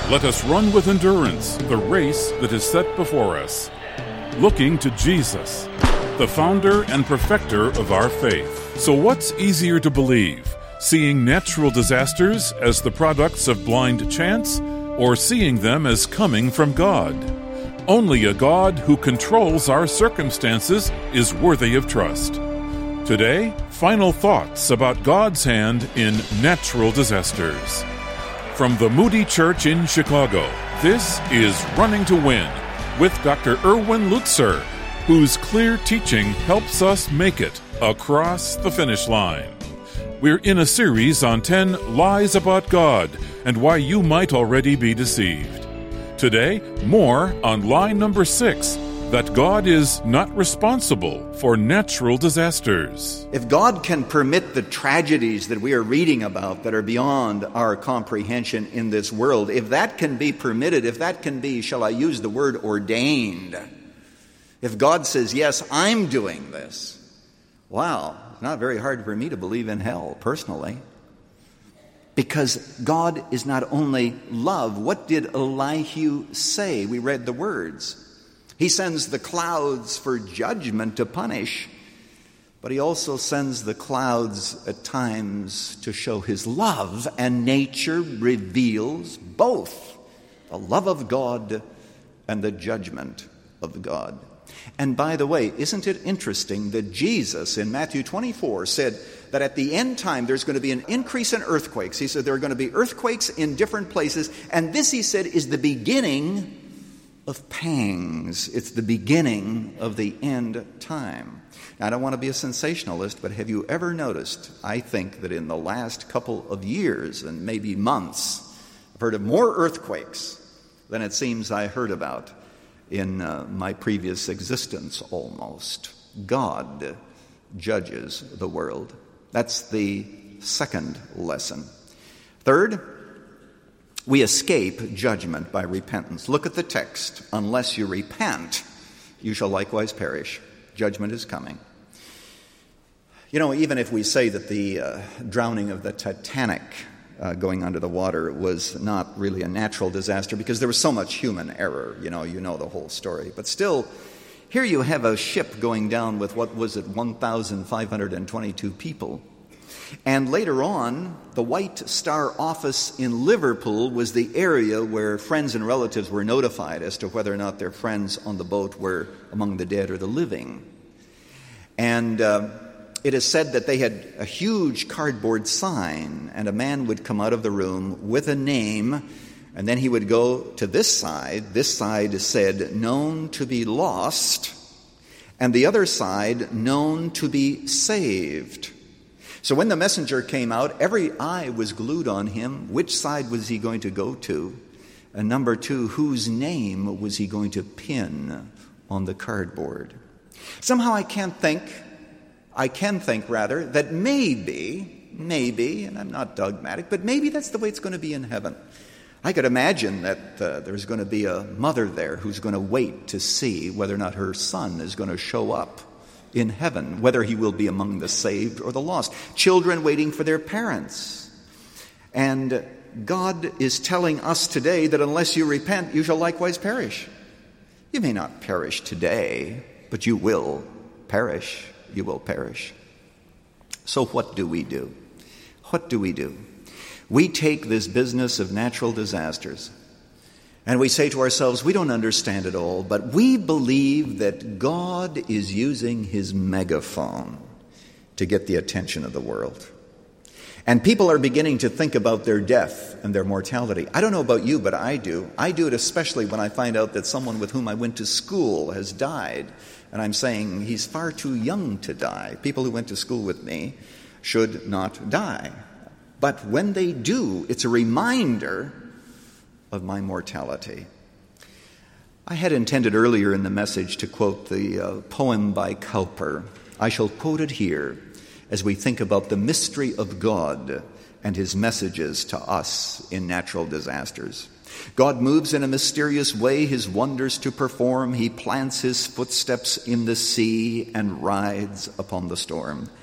Let us run with endurance the race that is set before us, looking to Jesus, the founder and perfecter of our faith. So what's easier to believe, seeing natural disasters as the products of blind chance, or seeing them as coming from God? Only a God who controls our circumstances is worthy of trust. Today, final thoughts about God's hand in natural disasters. From the Moody Church in Chicago, this is Running to Win with Dr. Erwin Lutzer, whose clear teaching helps us make it across the finish line. We're in a series on 10 lies about God and why you might already be deceived. Today, more on lie number 6, that God is not responsible for natural disasters. If God can permit the tragedies that we are reading about that are beyond our comprehension in this world, if that can be permitted, if that can be, shall I use the word, ordained, if God says, yes, I'm doing this, wow, it's not very hard for me to believe in hell, personally. Because God is not only love. What did Elihu say? We read the words. He sends the clouds for judgment to punish, but he also sends the clouds at times to show his love, and nature reveals both the love of God and the judgment of God. And by the way, isn't it interesting that Jesus in Matthew 24 said that at the end time there's going to be an increase in earthquakes. He said there are going to be earthquakes in different places, and this, he said, is the beginning of pangs. It's the beginning of the end time. Now, I don't want to be a sensationalist, but have you ever noticed, I think that in the last couple of years and maybe months, I've heard of more earthquakes than it seems I heard about in my previous existence almost. God judges the world. That's the second lesson. Third, we escape judgment by repentance. Look at the text. Unless you repent, you shall likewise perish. Judgment is coming. You know, even if we say that the drowning of the Titanic going under the water was not really a natural disaster because there was so much human error, you know the whole story. But still, here you have a ship going down with, 1,522 people. And later on, the White Star office in Liverpool was the area where friends and relatives were notified as to whether or not their friends on the boat were among the dead or the living. And it is said that they had a huge cardboard sign, and a man would come out of the room with a name, and then he would go to this side. This side said, known to be lost, and the other side, known to be saved. So when the messenger came out, every eye was glued on him. Which side was he going to go to? And number 2, whose name was he going to pin on the cardboard? Somehow I can think that maybe, and I'm not dogmatic, but maybe that's the way it's going to be in heaven. I could imagine that there's going to be a mother there who's going to wait to see whether or not her son is going to show up in heaven, whether he will be among the saved or the lost. Children waiting for their parents. And God is telling us today that unless you repent, you shall likewise perish. You may not perish today, but you will perish. You will perish. So what do we do? What do we do? We take this business of natural disasters and we say to ourselves, we don't understand it all, but we believe that God is using his megaphone to get the attention of the world. And people are beginning to think about their death and their mortality. I don't know about you, but I do. I do it especially when I find out that someone with whom I went to school has died. And I'm saying he's far too young to die. People who went to school with me should not die. But when they do, it's a reminder of my mortality. I had intended earlier in the message to quote the poem by Cowper. I shall quote it here as we think about the mystery of God and his messages to us in natural disasters. God moves in a mysterious way his wonders to perform. He plants his footsteps in the sea and rides upon the storm.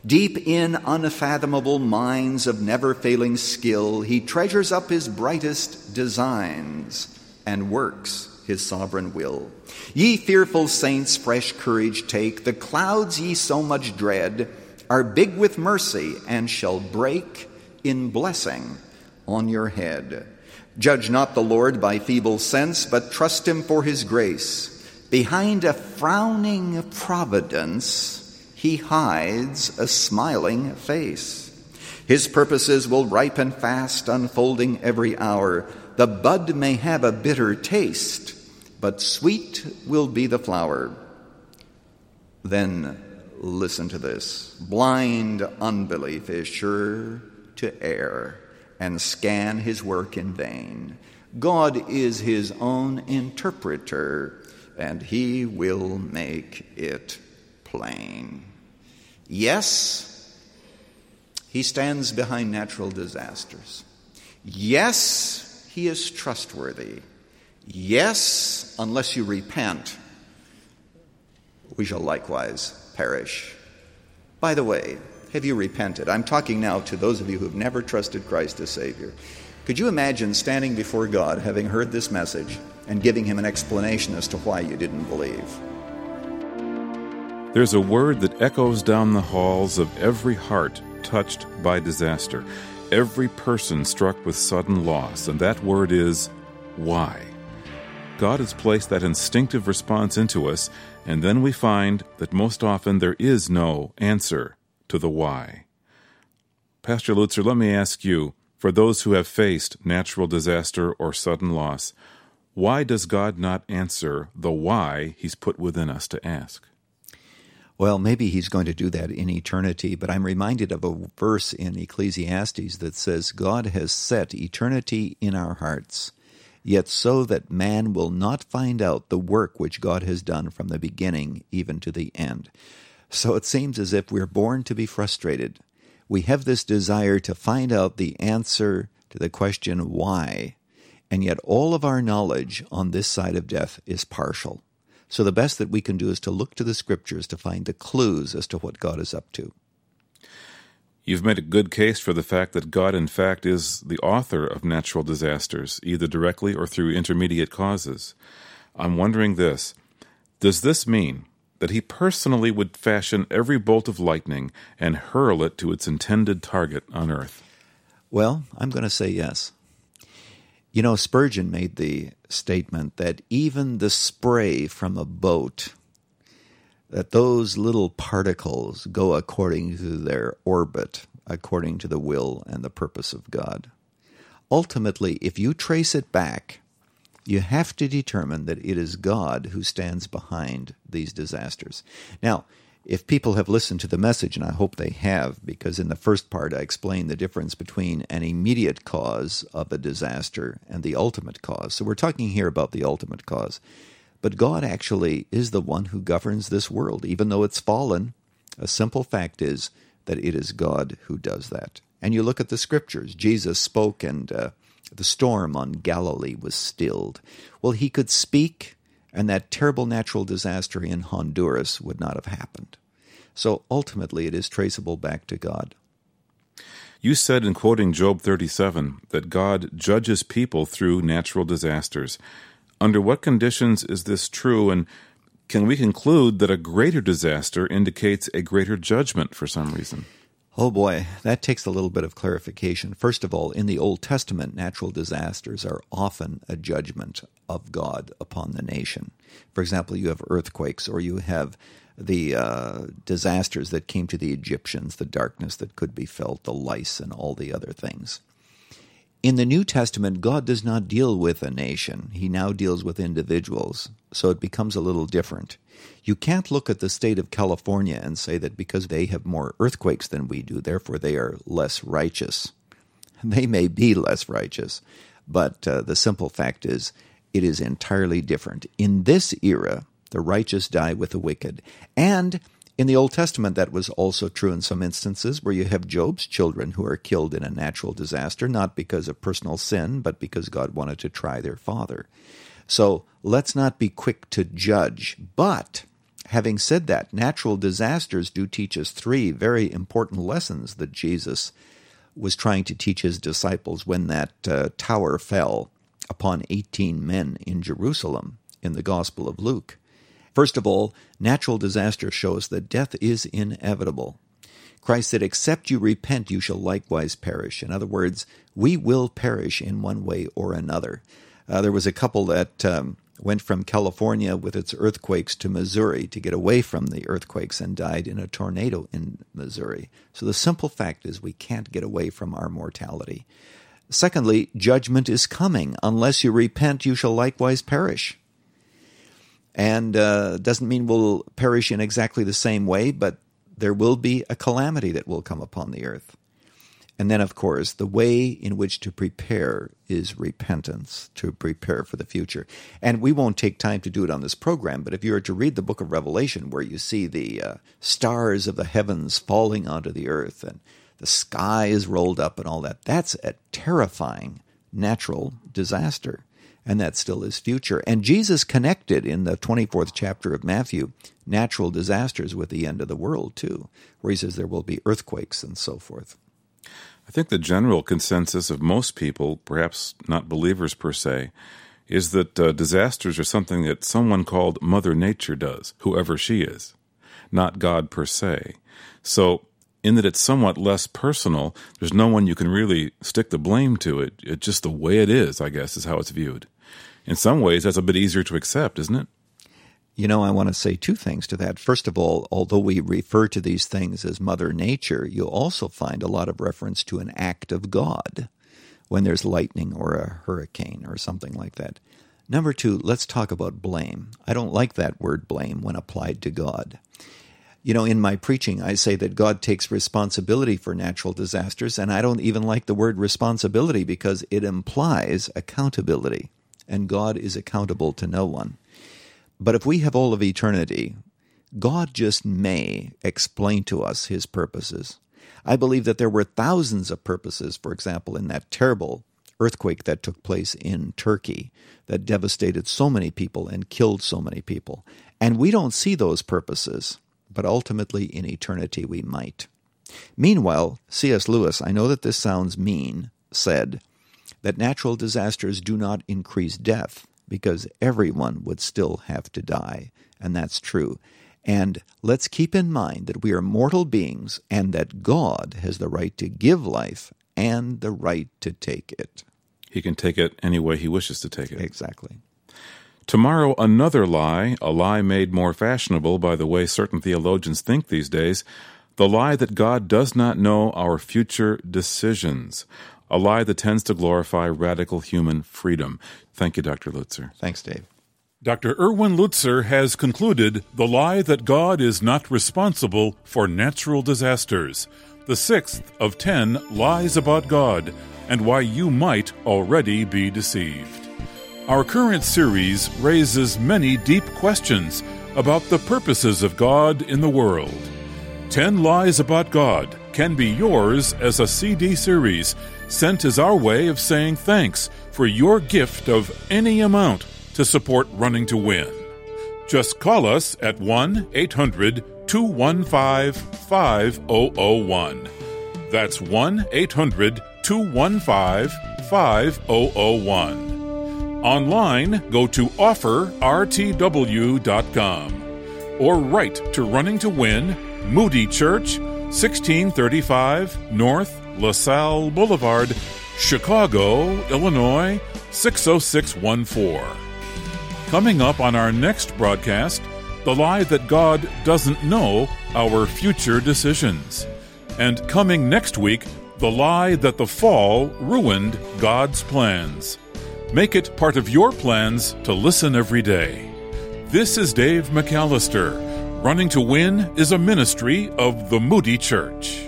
Deep in unfathomable mines of never-failing skill, he treasures up his brightest designs and works his sovereign will. Ye fearful saints, fresh courage take. The clouds ye so much dread are big with mercy and shall break in blessing on your head. Judge not the Lord by feeble sense, but trust him for his grace. Behind a frowning providence, he hides a smiling face. His purposes will ripen fast, unfolding every hour. The bud may have a bitter taste, but sweet will be the flower. Then listen to this. Blind unbelief is sure to err and scan his work in vain. God is his own interpreter, and he will make it plain. Yes, he stands behind natural disasters. Yes, he is trustworthy. Yes, unless you repent, we shall likewise perish. By the way, have you repented? I'm talking now to those of you who have never trusted Christ as Savior. Could you imagine standing before God, having heard this message, and giving him an explanation as to why you didn't believe? There's a word that echoes down the halls of every heart touched by disaster, every person struck with sudden loss, and that word is why. God has placed that instinctive response into us, and then we find that most often there is no answer to the why. Pastor Lutzer, let me ask you, for those who have faced natural disaster or sudden loss, why does God not answer the why he's put within us to ask? Well, maybe he's going to do that in eternity, but I'm reminded of a verse in Ecclesiastes that says, God has set eternity in our hearts, yet so that man will not find out the work which God has done from the beginning even to the end. So it seems as if we're born to be frustrated. We have this desire to find out the answer to the question why, and yet all of our knowledge on this side of death is partial. So the best that we can do is to look to the Scriptures to find the clues as to what God is up to. You've made a good case for the fact that God, in fact, is the author of natural disasters, either directly or through intermediate causes. I'm wondering this. Does this mean that he personally would fashion every bolt of lightning and hurl it to its intended target on earth? Well, I'm going to say yes. You know, Spurgeon made the statement that even the spray from a boat, that those little particles go according to their orbit, according to the will and the purpose of God. Ultimately, if you trace it back, you have to determine that it is God who stands behind these disasters. Now, if people have listened to the message, and I hope they have, because in the first part I explained the difference between an immediate cause of a disaster and the ultimate cause. So we're talking here about the ultimate cause. But God actually is the one who governs this world. Even though it's fallen, a simple fact is that it is God who does that. And you look at the Scriptures. Jesus spoke and the storm on Galilee was stilled. Well, he could speak, and that terrible natural disaster in Honduras would not have happened. So ultimately it is traceable back to God. You said in quoting Job 37 that God judges people through natural disasters. Under what conditions is this true, and can we conclude that a greater disaster indicates a greater judgment for some reason? Oh boy, that takes a little bit of clarification. First of all, in the Old Testament, natural disasters are often a judgment of God upon the nation. For example, you have earthquakes, or you have the disasters that came to the Egyptians, the darkness that could be felt, the lice, and all the other things. In the New Testament, God does not deal with a nation. He now deals with individuals, so it becomes a little different. You can't look at the state of California and say that because they have more earthquakes than we do, therefore they are less righteous. They may be less righteous, but the simple fact is it is entirely different. In this era, the righteous die with the wicked. And in the Old Testament, that was also true in some instances where you have Job's children who are killed in a natural disaster, not because of personal sin, but because God wanted to try their father. So let's not be quick to judge. But Having said that, natural disasters do teach us three very important lessons that Jesus was trying to teach his disciples when that tower fell upon 18 men in Jerusalem in the Gospel of Luke. First of all, natural disaster shows that death is inevitable. Christ said, "Except you repent, you shall likewise perish." In other words, we will perish in one way or another. There was a couple that went from California with its earthquakes to Missouri to get away from the earthquakes and died in a tornado in Missouri. So the simple fact is we can't get away from our mortality. Secondly, judgment is coming. Unless you repent, you shall likewise perish. And doesn't mean we'll perish in exactly the same way, but there will be a calamity that will come upon the earth. And then, of course, the way in which to prepare is repentance, to prepare for the future. And we won't take time to do it on this program, but if you were to read the book of Revelation, where you see the stars of the heavens falling onto the earth, and the sky is rolled up and all that, that's a terrifying natural disaster. And that still is future. And Jesus connected in the 24th chapter of Matthew natural disasters with the end of the world, too, where he says there will be earthquakes and so forth. I think the general consensus of most people, perhaps not believers per se, is that disasters are something that someone called Mother Nature does, whoever she is, not God per se. So, in that it's somewhat less personal, there's no one you can really stick the blame to. It's just the way it is, I guess, is how it's viewed. In some ways, that's a bit easier to accept, isn't it? You know, I want to say two things to that. First of all, although we refer to these things as Mother Nature, you'll also find a lot of reference to an act of God when there's lightning or a hurricane or something like that. Number two, let's talk about blame. I don't like that word blame when applied to God. You know, in my preaching, I say that God takes responsibility for natural disasters, and I don't even like the word responsibility because it implies accountability, and God is accountable to no one. But if we have all of eternity, God just may explain to us his purposes. I believe that there were thousands of purposes, for example, in that terrible earthquake that took place in Turkey that devastated so many people and killed so many people. And we don't see those purposes, but ultimately in eternity we might. Meanwhile, C.S. Lewis, I know that this sounds mean, said that natural disasters do not increase death, because everyone would still have to die, and that's true. And let's keep in mind that we are mortal beings and that God has the right to give life and the right to take it. He can take it any way he wishes to take it. Exactly. Tomorrow, another lie, a lie made more fashionable by the way certain theologians think these days, the lie that God does not know our future decisions. A lie that tends to glorify radical human freedom. Thank you, Dr. Lutzer. Thanks, Dave. Dr. Erwin Lutzer has concluded the lie that God is not responsible for natural disasters, the sixth of 10 lies about God, and why you might already be deceived. Our current series raises many deep questions about the purposes of God in the world. 10 Lies About God can be yours as a CD series sent as our way of saying thanks for your gift of any amount to support Running to Win. Just call us at 1-800-215-5001. That's 1-800-215-5001. Online, go to offerrtw.com or write to Running to Win, Moody Church, 1635 North LaSalle Boulevard, Chicago, Illinois, 60614. Coming up on our next broadcast, the lie that God doesn't know our future decisions. And coming next week, the lie that the fall ruined God's plans. Make it part of your plans to listen every day. This is Dave McAllister. Running to Win is a ministry of the Moody Church.